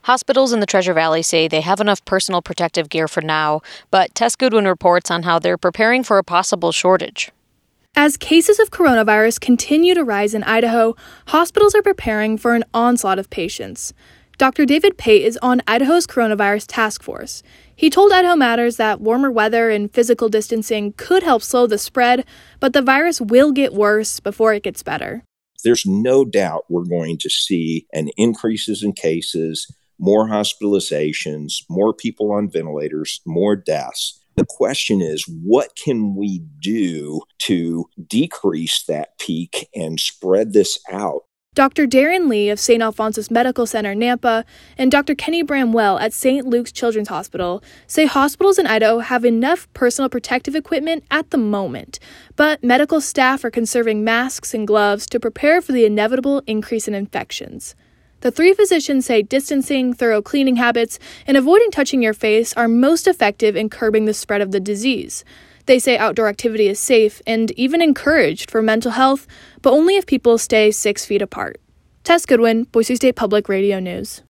Hospitals in the Treasure Valley say they have enough personal protective gear for now, but Tess Goodwin reports on how they're preparing for a possible shortage. As cases of coronavirus continue to rise in Idaho, hospitals are preparing for an onslaught of patients. Dr. David Pate is on Idaho's coronavirus task force. He told Idaho Matters that warmer weather and physical distancing could help slow the spread, but the virus will get worse before it gets better. There's no doubt we're going to see an increases in cases, more hospitalizations, more people on ventilators, more deaths. The question is, what can we do to decrease that peak and spread this out? Dr. Darren Lee of St. Alphonsus Medical Center, Nampa, and Dr. Kenny Bramwell at St. Luke's Children's Hospital say hospitals in Idaho have enough personal protective equipment at the moment, but medical staff are conserving masks and gloves to prepare for the inevitable increase in infections. The three physicians say distancing, thorough cleaning habits, and avoiding touching your face are most effective in curbing the spread of the disease. They say outdoor activity is safe and even encouraged for mental health, but only if people stay 6 feet apart. Tess Goodwin, Boise State Public Radio News.